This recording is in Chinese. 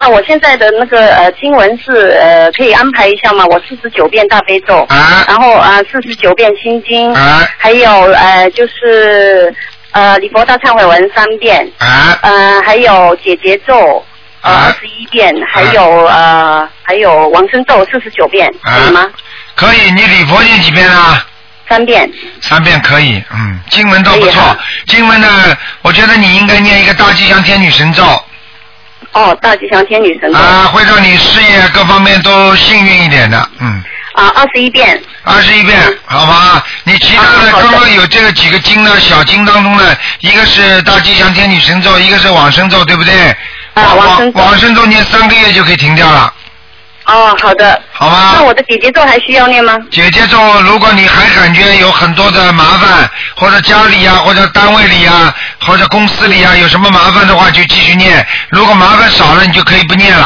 我现在的那个经文是可以安排一下吗？我49遍大悲咒，然后49遍心经，还有就是礼佛大忏悔文3遍，还有解结咒21遍，还有往生咒49遍，可以吗？ 可以，你礼佛念几遍啊 ？3遍。 3遍可以，经文都不错。经文呢，我觉得你应该念一个大吉祥天女神咒。 哦，大吉祥天女神咒。 会让你事业各方面都幸运一点的 ，21遍。 21遍，好吗？你其他的刚刚有这个几个经呢，小经当中呢，一个是大吉祥天女神咒，一个是往生咒，对不对？往生咒念3个月就可以停掉了。 哦，好的。 好吗？ 那我的姐姐咒还需要念吗？ 姐姐咒，如果你还感觉有很多的麻烦，或者家里或者单位里或者公司里有什么麻烦的话，就继续念。如果麻烦少了，你就可以不念